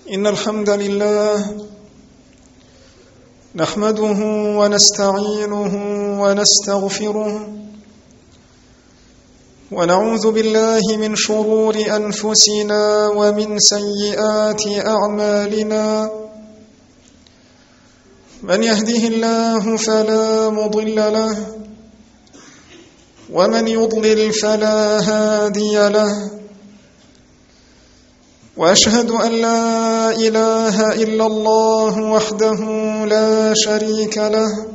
إن الحمد لله نحمده ونستعينه ونستغفره ونعوذ بالله من شرور أنفسنا ومن سيئات أعمالنا. من يهده الله فلا مضل له ومن يضلل فلا هادي له، وأشهد أن لا إله إلا الله وحده لا شريك له،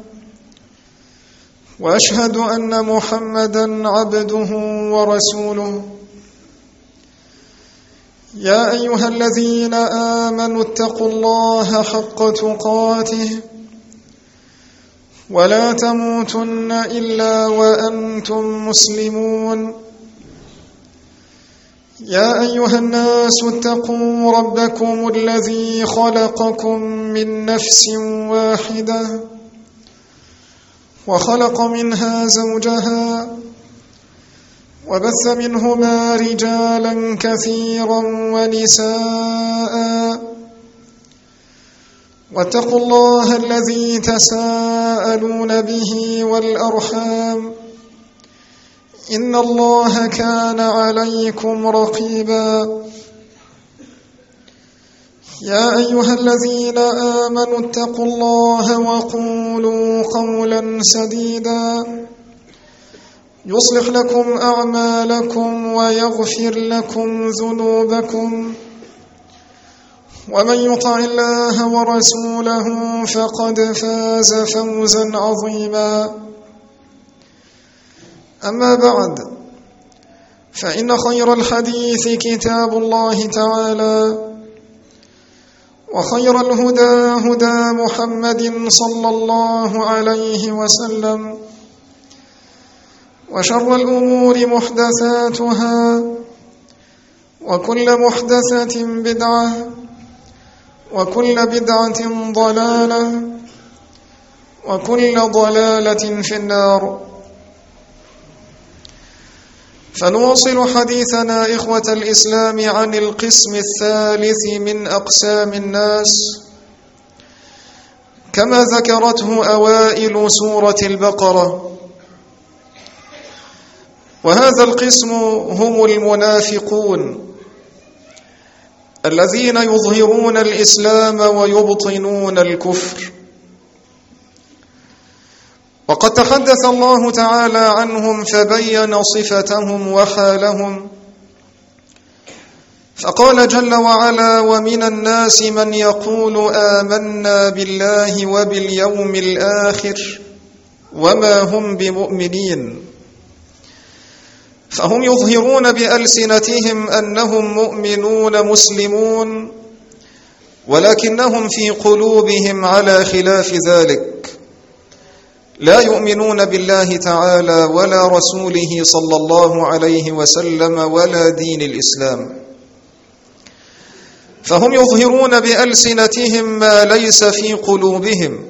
وأشهد أن محمدًا عبده ورسوله. يا أيها الذين آمنوا اتقوا الله حق تقاته ولا تموتن إلا وأنتم مسلمون. يا أيها الناس اتقوا ربكم الذي خلقكم من نفس واحدة وخلق منها زوجها وبث منهما رجالا كثيرا ونساء، واتقوا الله الذي تساءلون به والأرحام إن الله كان عليكم رقيبا. يا أيها الذين آمنوا اتقوا الله وقولوا قولا سديدا يصلح لكم أعمالكم ويغفر لكم ذنوبكم، ومن يطع الله ورسوله فقد فاز فوزا عظيما. أما بعد، فإن خير الحديث كتاب الله تعالى، وخير الهدى هدى محمد صلى الله عليه وسلم، وشر الأمور محدثاتها، وكل محدثة بدعة، وكل بدعة ضلالة، وكل ضلالة في النار. فنواصل حديثنا إخوة الإسلام عن القسم الثالث من أقسام الناس كما ذكرته أوائل سورة البقرة. وهذا القسم هم المنافقون الذين يظهرون الإسلام ويبطنون الكفر. وقد تحدث الله تعالى عنهم فبين صفتهم وحالهم، فقال جل وعلا: ومن الناس من يقول آمنا بالله وباليوم الآخر وما هم بمؤمنين. فهم يظهرون بألسنتهم أنهم مؤمنون مسلمون، ولكنهم في قلوبهم على خلاف ذلك، لا يؤمنون بالله تعالى ولا رسوله صلى الله عليه وسلم ولا دين الإسلام. فهم يظهرون بألسنتهم ما ليس في قلوبهم.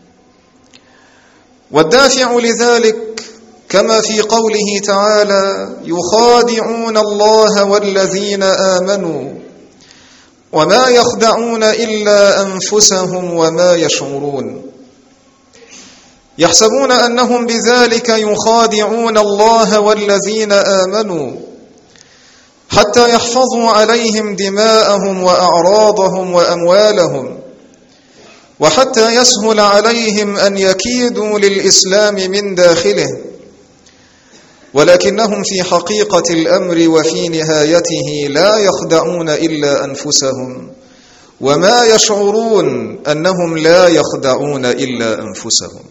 والدافع لذلك كما في قوله تعالى: يخادعون الله والذين آمنوا وما يخدعون إلا أنفسهم وما يشعرون. يحسبون أنهم بذلك يخادعون الله والذين آمنوا حتى يحفظوا عليهم دماءهم وأعراضهم وأموالهم، وحتى يسهل عليهم أن يكيدوا للإسلام من داخله. ولكنهم في حقيقة الأمر وفي نهايته لا يخدعون إلا أنفسهم، وما يشعرون أنهم لا يخدعون إلا أنفسهم.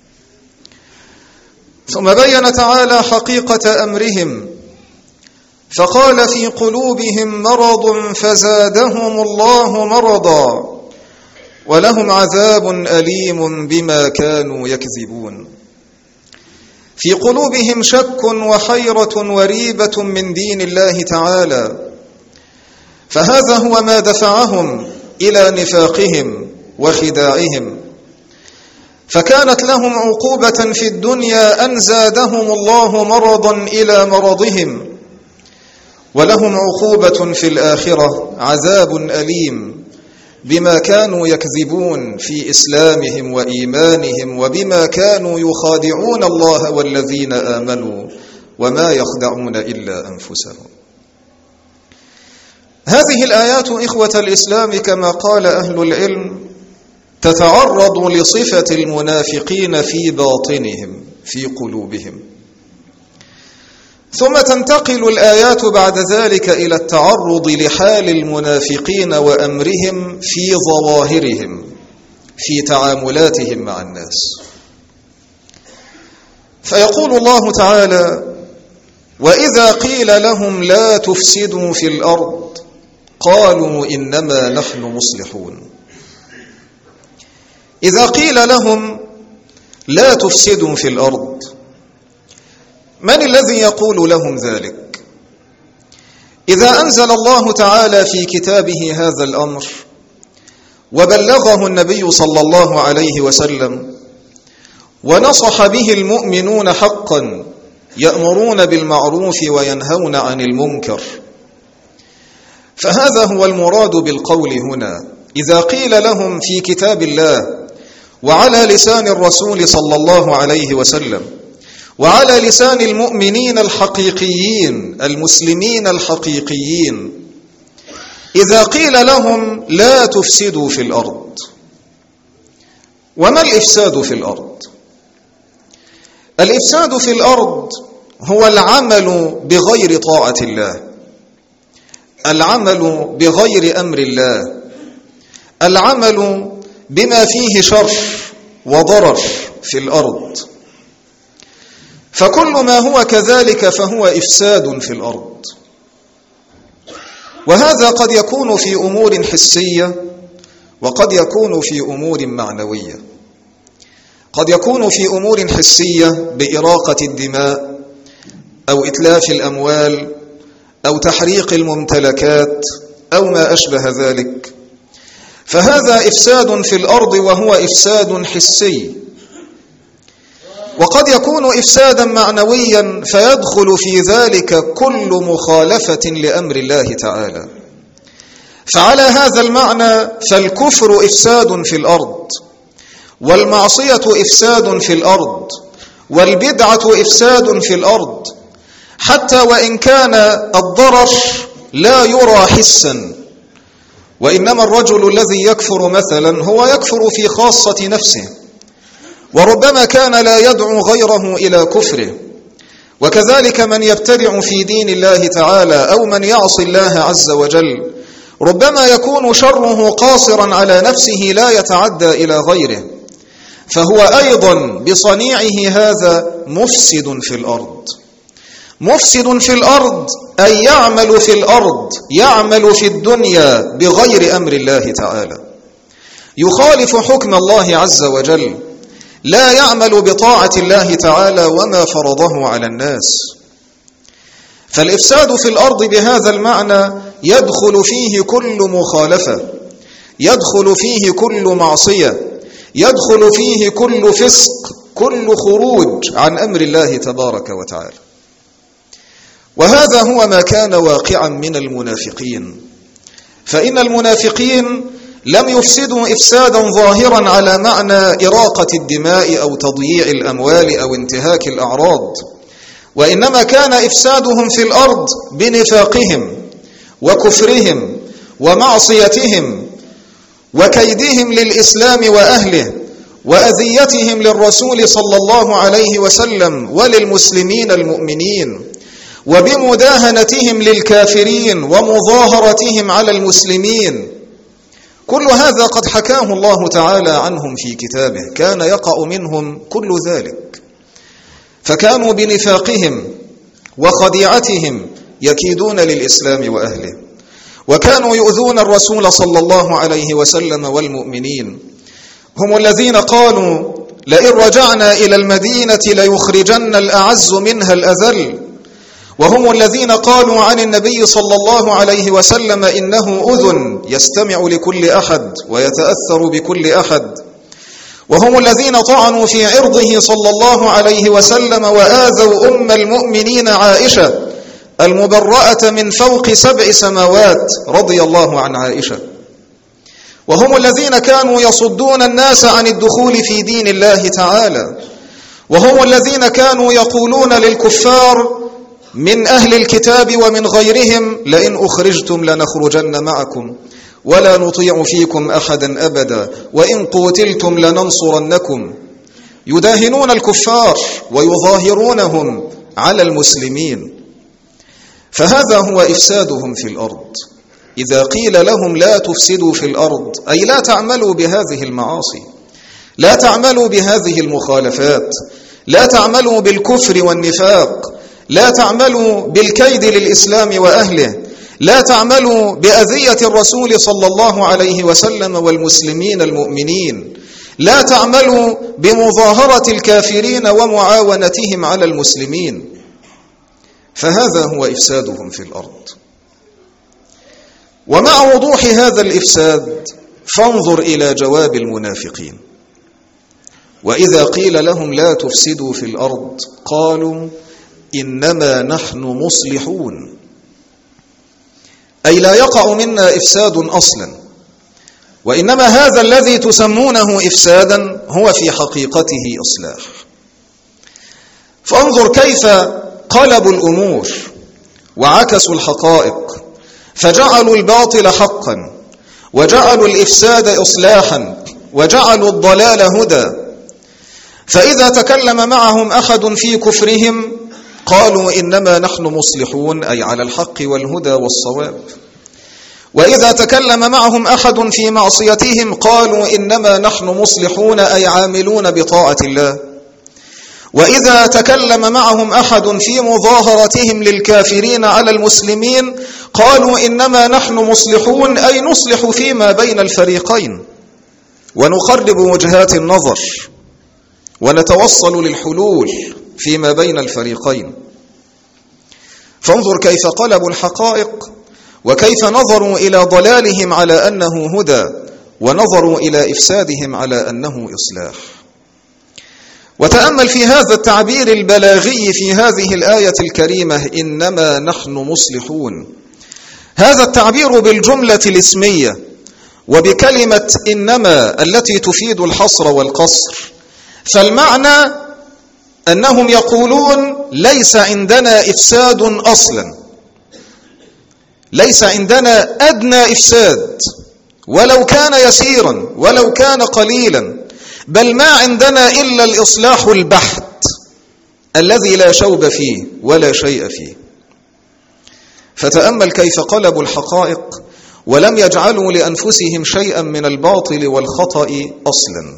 ثم بين تعالى حقيقة أمرهم فقال: في قلوبهم مرض فزادهم الله مرضا ولهم عذاب أليم بما كانوا يكذبون. في قلوبهم شك وحيرة وريبة من دين الله تعالى، فهذا هو ما دفعهم إلى نفاقهم وخداعهم. فكانت لهم عقوبة في الدنيا أن زادهم الله مرضا إلى مرضهم، ولهم عقوبة في الآخرة عذاب أليم بما كانوا يكذبون في إسلامهم وإيمانهم، وبما كانوا يخادعون الله والذين آمنوا، وما يخدعون إلا أنفسهم. هذه الآيات إخوة الإسلام كما قال أهل العلم تتعرض لصفة المنافقين في باطنهم في قلوبهم، ثم تنتقل الآيات بعد ذلك إلى التعرض لحال المنافقين وأمرهم في ظواهرهم في تعاملاتهم مع الناس. فيقول الله تعالى: وإذا قيل لهم لا تفسدوا في الأرض قالوا إنما نحن مصلحون. إذا قيل لهم لا تفسدوا في الأرض، من الذي يقول لهم ذلك؟ إذا أنزل الله تعالى في كتابه هذا الأمر وبلغه النبي صلى الله عليه وسلم ونصح به المؤمنون حقا يأمرون بالمعروف وينهون عن المنكر، فهذا هو المراد بالقول هنا. إذا قيل لهم في كتاب الله وعلى لسان الرسول صلى الله عليه وسلم وعلى لسان المؤمنين الحقيقيين المسلمين الحقيقيين، إذا قيل لهم لا تفسدوا في الأرض، وما الإفساد في الأرض؟ الإفساد في الأرض هو العمل بغير طاعة الله، العمل بغير أمر الله، العمل بما فيه شر وضرر في الأرض. فكل ما هو كذلك فهو إفساد في الأرض، وهذا قد يكون في أمور حسية وقد يكون في أمور معنوية. قد يكون في أمور حسية بإراقة الدماء أو إتلاف الأموال أو تحريق الممتلكات أو ما أشبه ذلك، فهذا إفساد في الأرض وهو إفساد حسي. وقد يكون إفسادا معنويا فيدخل في ذلك كل مخالفة لأمر الله تعالى. فعلى هذا المعنى فالكفر إفساد في الأرض، والمعصية إفساد في الأرض، والبدعة إفساد في الأرض، حتى وإن كان الضرر لا يرى حسا. وإنما الرجل الذي يكفر مثلا هو يكفر في خاصة نفسه، وربما كان لا يدعو غيره إلى كفره. وكذلك من يبتدع في دين الله تعالى أو من يعصي الله عز وجل ربما يكون شره قاصرا على نفسه لا يتعدى إلى غيره، فهو أيضا بصنيعه هذا مفسد في الأرض. مفسد في الأرض أي يعمل في الأرض، يعمل في الدنيا بغير أمر الله تعالى، يخالف حكم الله عز وجل، لا يعمل بطاعة الله تعالى وما فرضه على الناس. فالإفساد في الأرض بهذا المعنى يدخل فيه كل مخالفة، يدخل فيه كل معصية، يدخل فيه كل فسق، كل خروج عن أمر الله تبارك وتعالى. وهذا هو ما كان واقعا من المنافقين. فإن المنافقين لم يفسدوا إفسادا ظاهرا على معنى إراقة الدماء أو تضييع الأموال أو انتهاك الأعراض، وإنما كان إفسادهم في الأرض بنفاقهم وكفرهم ومعصيتهم وكيدهم للإسلام وأهله وأذيتهم للرسول صلى الله عليه وسلم وللمسلمين المؤمنين، وبمداهنتهم للكافرين ومظاهرتهم على المسلمين. كل هذا قد حكاه الله تعالى عنهم في كتابه، كان يقع منهم كل ذلك. فكانوا بنفاقهم وخديعتهم يكيدون للإسلام وأهله، وكانوا يؤذون الرسول صلى الله عليه وسلم والمؤمنين. هم الذين قالوا لئن رجعنا إلى المدينة ليخرجن الأعز منها الأذل، وهم الذين قالوا عن النبي صلى الله عليه وسلم إنه أذن يستمع لكل أحد ويتأثر بكل أحد، وهم الذين طعنوا في عرضه صلى الله عليه وسلم وآذوا أم المؤمنين عائشة المبرأة من فوق 7 سماوات رضي الله عن عائشة. وهم الذين كانوا يصدون الناس عن الدخول في دين الله تعالى، وهم الذين كانوا يقولون للكفار من أهل الكتاب ومن غيرهم: لئن أخرجتم لنخرجن معكم ولا نطيع فيكم أحدا أبدا وإن قتلتم لننصرنكم. يداهنون الكفار ويظاهرونهم على المسلمين، فهذا هو إفسادهم في الأرض. إذا قيل لهم لا تفسدوا في الأرض، أي لا تعملوا بهذه المعاصي، لا تعملوا بهذه المخالفات، لا تعملوا بالكفر والنفاق، لا تعملوا بالكيد للإسلام وأهله، لا تعملوا بأذية الرسول صلى الله عليه وسلم والمسلمين المؤمنين، لا تعملوا بمظاهرة الكافرين ومعاونتهم على المسلمين، فهذا هو إفسادهم في الأرض. ومع وضوح هذا الإفساد فانظر إلى جواب المنافقين. وإذا قيل لهم لا تفسدوا في الأرض قالوا إنما نحن مصلحون، أي لا يقع منا إفساد أصلا، وإنما هذا الذي تسمونه إفسادا هو في حقيقته إصلاح. فانظر كيف قلبوا الأمور وعكسوا الحقائق، فجعلوا الباطل حقا وجعلوا الإفساد إصلاحا وجعلوا الضلال هدى. فإذا تكلم معهم أحد في كفرهم قالوا إنما نحن مصلحون، أي على الحق والهدى والصواب. وإذا تكلم معهم أحد في معصيتهم قالوا إنما نحن مصلحون، أي عاملون بطاعة الله. وإذا تكلم معهم أحد في مظاهرتهم للكافرين على المسلمين قالوا إنما نحن مصلحون، أي نصلح فيما بين الفريقين ونقرب وجهات النظر ونتوصل للحلول فيما بين الفريقين. فانظر كيف قلبوا الحقائق وكيف نظروا إلى ضلالهم على أنه هدى ونظروا إلى إفسادهم على أنه إصلاح. وتأمل في هذا التعبير البلاغي في هذه الآية الكريمة: إنما نحن مصلحون. هذا التعبير بالجملة الاسمية وبكلمة إنما التي تفيد الحصر والقصر، فالمعنى أنهم يقولون ليس عندنا إفساد أصلا، ليس عندنا أدنى إفساد ولو كان يسيرا ولو كان قليلا، بل ما عندنا إلا الإصلاح البحت الذي لا شوب فيه ولا شيء فيه. فتأمل كيف قلبوا الحقائق ولم يجعلوا لأنفسهم شيئا من الباطل والخطأ أصلا.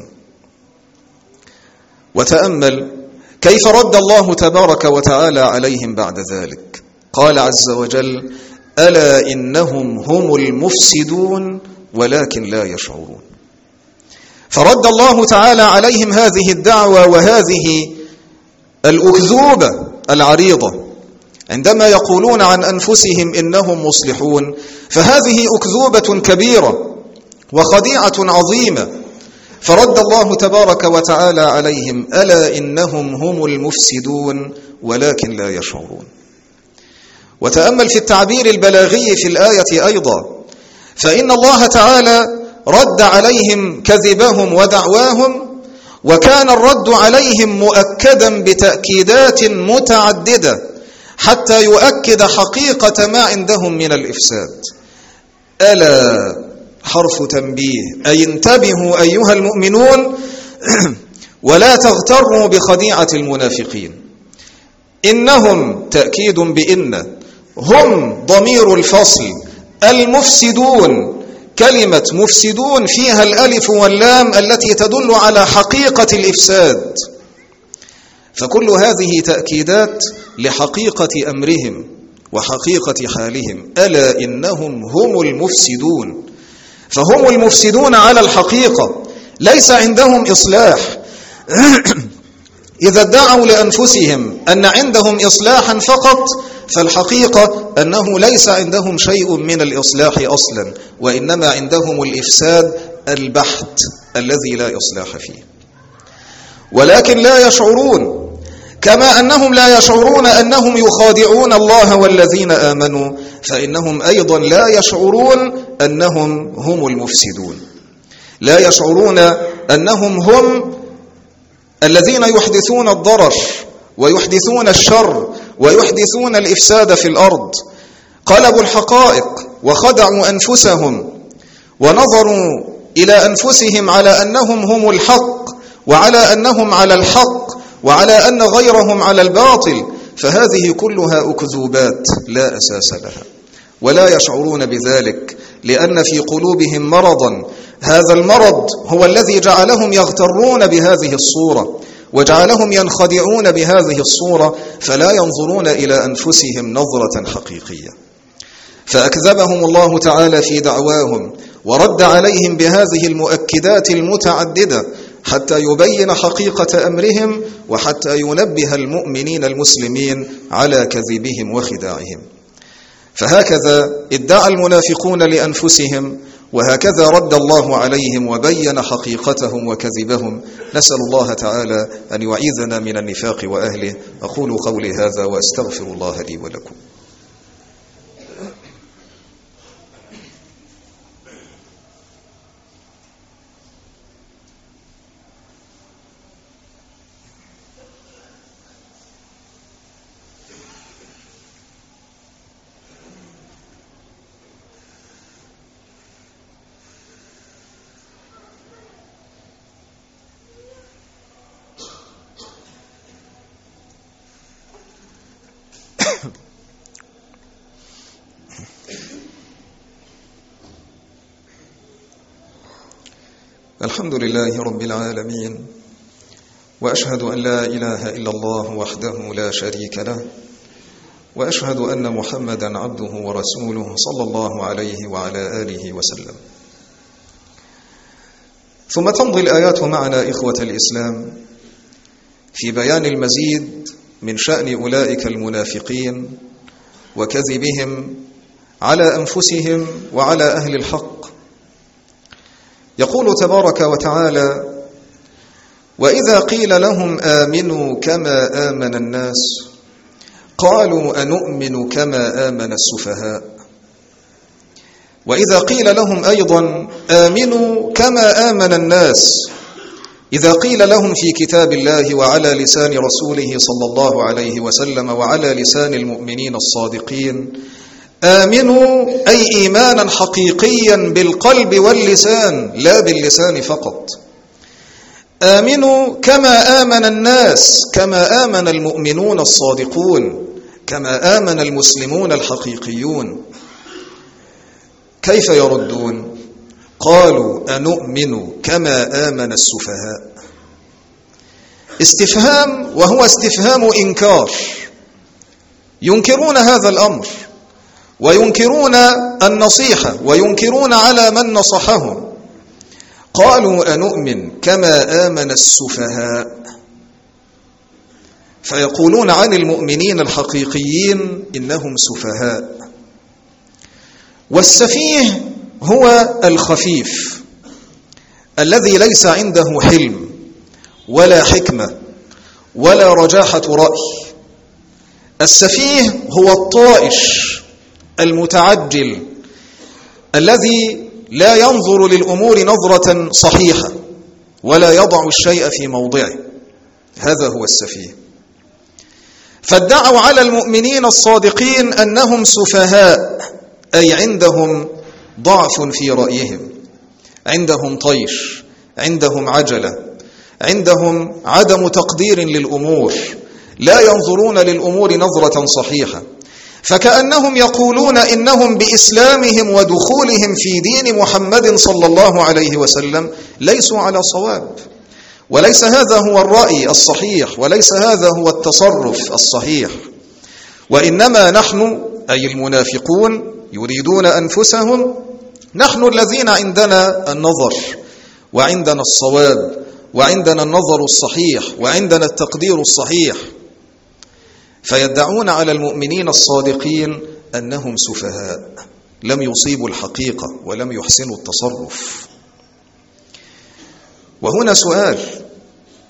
وتأمل كيف رد الله تبارك وتعالى عليهم بعد ذلك. قال عز وجل: ألا إنهم هم المفسدون ولكن لا يشعرون. فرد الله تعالى عليهم هذه الدعوة وهذه الأكذوبة العريضة عندما يقولون عن أنفسهم إنهم مصلحون، فهذه أكذوبة كبيرة وخديعة عظيمة. فرد الله تبارك وتعالى عليهم: ألا إنهم هم المفسدون ولكن لا يشعرون. وتأمل في التعبير البلاغي في الآية أيضا، فإن الله تعالى رد عليهم كذبهم ودعواهم، وكان الرد عليهم مؤكدا بتأكيدات متعددة حتى يؤكد حقيقة ما عندهم من الإفساد. ألا حرف تنبيه، أي انتبهوا أيها المؤمنون ولا تغتروا بخديعة المنافقين. إنهم تأكيد بإن، هم ضمير الفصل، المفسدون كلمة مفسدون فيها الألف واللام التي تدل على حقيقة الإفساد. فكل هذه تأكيدات لحقيقة أمرهم وحقيقة حالهم. ألا إنهم هم المفسدون، فهم المفسدون على الحقيقة، ليس عندهم إصلاح. إذا ادعوا لأنفسهم أن عندهم إصلاحا فقط، فالحقيقة أنه ليس عندهم شيء من الإصلاح أصلا، وإنما عندهم الإفساد البحت الذي لا إصلاح فيه. ولكن لا يشعرون، كما أنهم لا يشعرون أنهم يخادعون الله والذين آمنوا، فإنهم أيضا لا يشعرون أنهم هم المفسدون، لا يشعرون أنهم هم الذين يحدثون الضرر ويحدثون الشر ويحدثون الإفساد في الأرض. قلبوا الحقائق وخدعوا أنفسهم ونظروا إلى أنفسهم على أنهم هم الحق وعلى أنهم على الحق وعلى أن غيرهم على الباطل، فهذه كلها أكذوبات لا أساس لها، ولا يشعرون بذلك لأن في قلوبهم مرضا. هذا المرض هو الذي جعلهم يغترون بهذه الصورة وجعلهم ينخدعون بهذه الصورة، فلا ينظرون إلى أنفسهم نظرة حقيقية. فأكذبهم الله تعالى في دعواهم ورد عليهم بهذه المؤكدات المتعددة حتى يبين حقيقة أمرهم وحتى ينبه المؤمنين المسلمين على كذبهم وخداعهم. فهكذا ادعى المنافقون لأنفسهم، وهكذا رد الله عليهم وبين حقيقتهم وكذبهم. نسأل الله تعالى أن يعيذنا من النفاق وأهله. أقول قولي هذا وأستغفر الله لي ولكم. الحمد لله رب العالمين، وأشهد أن لا إله إلا الله وحده لا شريك له، وأشهد أن محمدا عبده ورسوله صلى الله عليه وعلى آله وسلم. ثم تمضي الآيات معنا إخوة الإسلام في بيان المزيد من شأن أولئك المنافقين وكذبهم على أنفسهم وعلى أهل الحق. يقول تبارك وتعالى: وإذا قيل لهم آمنوا كما آمن الناس قالوا أنؤمن كما آمن السفهاء. وإذا قيل لهم أيضا آمنوا كما آمن الناس، إذا قيل لهم في كتاب الله وعلى لسان رسوله صلى الله عليه وسلم وعلى لسان المؤمنين الصادقين آمنوا أي إيمانا حقيقيا بالقلب واللسان لا باللسان فقط. آمنوا كما آمن الناس، كما آمن المؤمنون الصادقون، كما آمن المسلمون الحقيقيون. كيف يردون؟ قالوا أنؤمن كما آمن السفهاء. استفهام، وهو استفهام إنكار، ينكرون هذا الأمر وينكرون النصيحة وينكرون على من نصحهم. قالوا أنؤمن كما آمن السفهاء، فيقولون عن المؤمنين الحقيقيين إنهم سفهاء. والسفيه هو الخفيف الذي ليس عنده حلم ولا حكمة ولا رجاحة رأي. السفيه هو الطائش المتعجل الذي لا ينظر للأمور نظرة صحيحة ولا يضع الشيء في موضعه، هذا هو السفيه. فادعوا على المؤمنين الصادقين أنهم سفهاء، أي عندهم ضعف في رأيهم، عندهم طيش، عندهم عجلة، عندهم عدم تقدير للأمور، لا ينظرون للأمور نظرة صحيحة. فكأنهم يقولون إنهم بإسلامهم ودخولهم في دين محمد صلى الله عليه وسلم ليسوا على صواب، وليس هذا هو الرأي الصحيح، وليس هذا هو التصرف الصحيح. وإنما نحن أي المنافقون يريدون أنفسهم، نحن الذين عندنا النظر وعندنا الصواب وعندنا النظر الصحيح وعندنا التقدير الصحيح. فيدعون على المؤمنين الصادقين أنهم سفهاء، لم يصيبوا الحقيقة ولم يحسنوا التصرف. وهنا سؤال: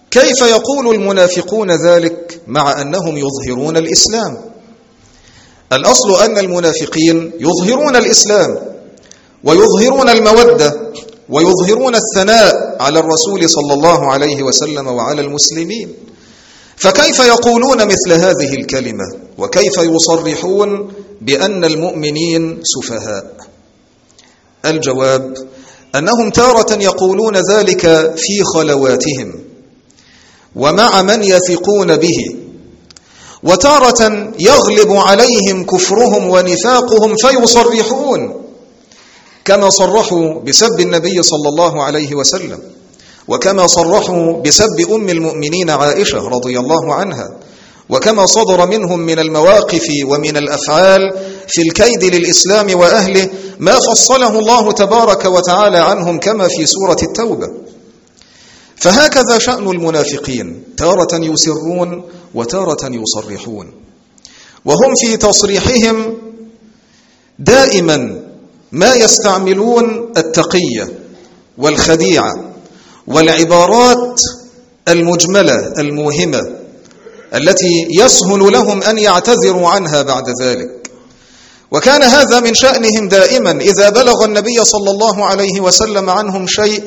كيف يقول المنافقون ذلك مع أنهم يظهرون الإسلام؟ الأصل أن المنافقين يظهرون الإسلام ويظهرون المودة ويظهرون الثناء على الرسول صلى الله عليه وسلم وعلى المسلمين، فكيف يقولون مثل هذه الكلمة وكيف يصرحون بأن المؤمنين سفهاء؟ الجواب أنهم تارة يقولون ذلك في خلواتهم ومع من يثقون به، وتارة يغلب عليهم كفرهم ونفاقهم فيصرحون، كما صرحوا بسب النبي صلى الله عليه وسلم، وكما صرحوا بسب أم المؤمنين عائشة رضي الله عنها، وكما صدر منهم من المواقف ومن الأفعال في الكيد للإسلام وأهله ما فصله الله تبارك وتعالى عنهم كما في سورة التوبة. فهكذا شأن المنافقين، تارة يسرون وتارة يصرحون، وهم في تصريحهم دائما ما يستعملون التقية والخديعة والعبارات المجملة الموهمة التي يسهل لهم أن يعتذروا عنها بعد ذلك. وكان هذا من شأنهم دائما، إذا بلغ النبي صلى الله عليه وسلم عنهم شيء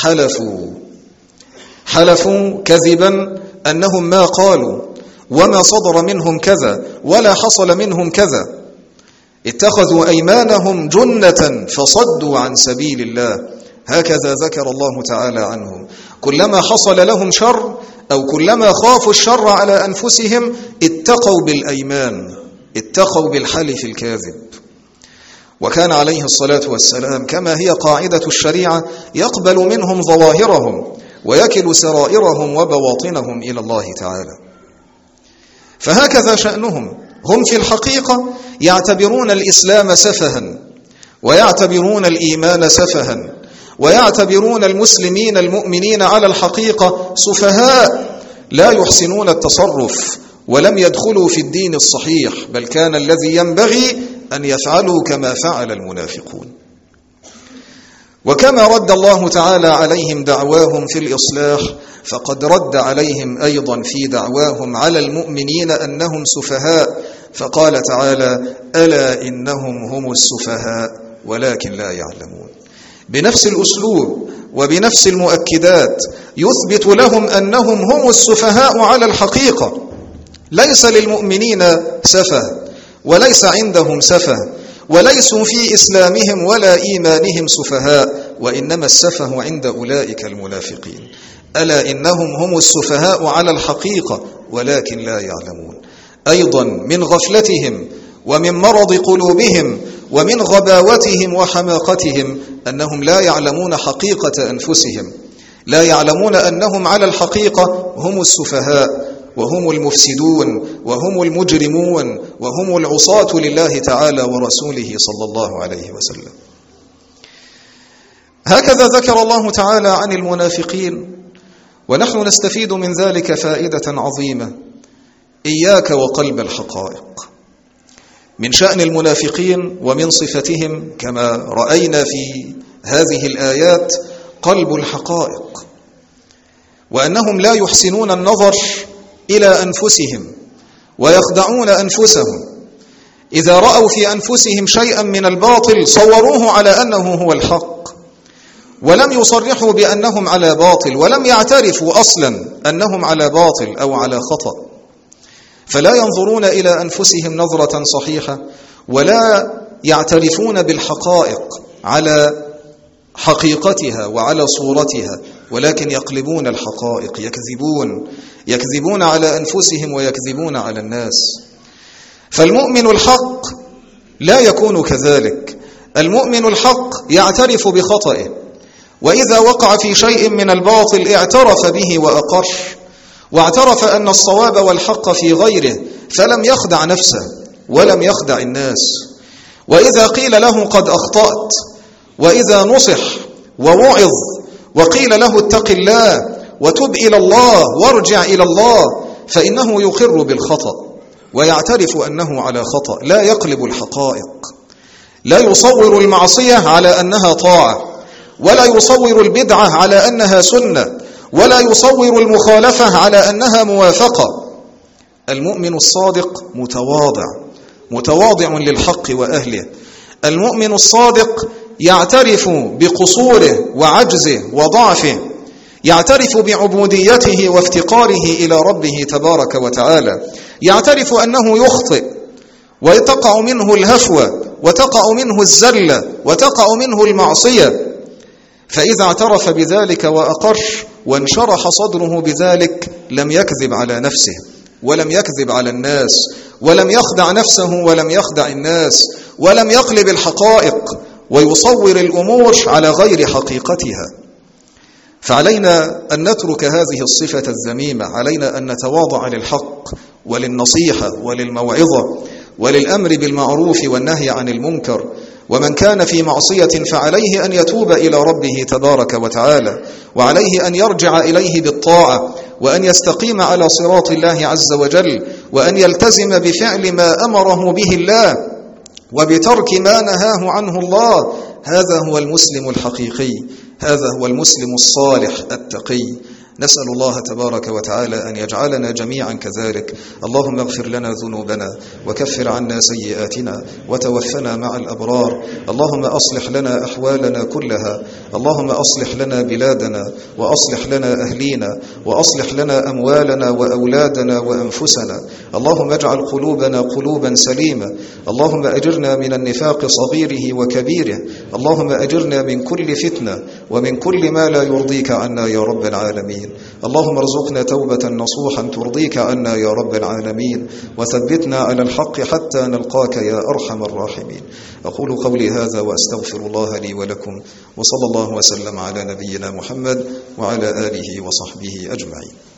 حلفوا كذبا أنهم ما قالوا وما صدر منهم كذا ولا حصل منهم كذا، اتخذوا أيمانهم جنة فصدوا عن سبيل الله. هكذا ذكر الله تعالى عنهم، كلما حصل لهم شر أو كلما خافوا الشر على أنفسهم اتقوا بالأيمان، اتقوا بالحلف الكاذب. وكان عليه الصلاة والسلام كما هي قاعدة الشريعة يقبل منهم ظواهرهم ويكل سرائرهم وبواطنهم إلى الله تعالى. فهكذا شأنهم، هم في الحقيقة يعتبرون الإسلام سفها، ويعتبرون الإيمان سفها، ويعتبرون المسلمين المؤمنين على الحقيقة سفهاء لا يحسنون التصرف ولم يدخلوا في الدين الصحيح، بل كان الذي ينبغي أن يفعلوا كما فعل المنافقون. وكما رد الله تعالى عليهم دعواهم في الإصلاح، فقد رد عليهم أيضا في دعواهم على المؤمنين أنهم سفهاء، فقال تعالى: ألا إنهم هم السفهاء ولكن لا يعلمون. بنفس الأسلوب وبنفس المؤكدات يثبت لهم أنهم هم السفهاء على الحقيقة. ليس للمؤمنين سفه وليس عندهم سفه، وليسوا في إسلامهم ولا إيمانهم سفهاء، وإنما السفه عند أولئك المنافقين. ألا إنهم هم السفهاء على الحقيقة ولكن لا يعلمون. أيضا من غفلتهم ومن مرض قلوبهم ومن غباوتهم وحماقتهم أنهم لا يعلمون حقيقة أنفسهم، لا يعلمون أنهم على الحقيقة هم السفهاء وهم المفسدون وهم المجرمون وهم العصاة لله تعالى ورسوله صلى الله عليه وسلم. هكذا ذكر الله تعالى عن المنافقين، ونحن نستفيد من ذلك فائدة عظيمة. إياك وقلب الحقائق. من شأن المنافقين ومن صفتهم كما رأينا في هذه الآيات قلب الحقائق، وأنهم لا يحسنون النظر إلى أنفسهم ويخدعون أنفسهم. إذا رأوا في أنفسهم شيئا من الباطل صوروه على أنه هو الحق، ولم يصرحوا بأنهم على باطل، ولم يعترفوا أصلا أنهم على باطل أو على خطأ. فلا ينظرون إلى أنفسهم نظرة صحيحة، ولا يعترفون بالحقائق على حقيقتها وعلى صورتها، ولكن يقلبون الحقائق، يكذبون على أنفسهم ويكذبون على الناس. فالمؤمن الحق لا يكون كذلك. المؤمن الحق يعترف بخطئه، وإذا وقع في شيء من الباطل اعترف به وأقر، واعترف أن الصواب والحق في غيره، فلم يخدع نفسه ولم يخدع الناس. وإذا قيل له قد أخطأت، وإذا نصح ووعظ وقيل له اتق الله وتب إلى الله وارجع إلى الله، فإنه يقر بالخطأ ويعترف أنه على خطأ، لا يقلب الحقائق، لا يصور المعصية على أنها طاعة، ولا يصور البدعة على أنها سنة، ولا يصور المخالفة على أنها موافقة. المؤمن الصادق متواضع للحق وأهله. المؤمن الصادق يعترف بقصوره وعجزه وضعفه، يعترف بعبوديته وافتقاره إلى ربه تبارك وتعالى، يعترف أنه يخطئ وتقع منه الهفوة وتقع منه الزلة وتقع منه المعصية. فإذا اعترف بذلك وأقر وانشرح صدره بذلك لم يكذب على نفسه ولم يكذب على الناس ولم يخدع نفسه ولم يخدع الناس ولم يقلب الحقائق ويصور الأمور على غير حقيقتها. فعلينا أن نترك هذه الصفة الذميمة، علينا أن نتواضع للحق وللنصيحة وللموعظة وللأمر بالمعروف والنهي عن المنكر. ومن كان في معصية فعليه أن يتوب إلى ربه تبارك وتعالى، وعليه أن يرجع إليه بالطاعة، وأن يستقيم على صراط الله عز وجل، وأن يلتزم بفعل ما أمره به الله وبترك ما نهاه عنه الله. هذا هو المسلم الحقيقي، هذا هو المسلم الصالح التقي. نسأل الله تبارك وتعالى أن يجعلنا جميعا كذلك. اللهم اغفر لنا ذنوبنا وكفر عنا سيئاتنا وتوفنا مع الأبرار. اللهم أصلح لنا أحوالنا كلها. اللهم أصلح لنا بلادنا وأصلح لنا أهلينا وأصلح لنا أموالنا وأولادنا وأنفسنا. اللهم اجعل قلوبنا قلوبا سليمة. اللهم أجرنا من النفاق صغيره وكبيره. اللهم أجرنا من كل فتنة ومن كل ما لا يرضيك عنا يا رب العالمين. اللهم ارزقنا توبة نصوحا ترضيك عنا يا رب العالمين، وثبتنا على الحق حتى نلقاك يا أرحم الراحمين. أقول قولي هذا وأستغفر الله لي ولكم، وصلى الله وسلم على نبينا محمد وعلى آله وصحبه أجمعين.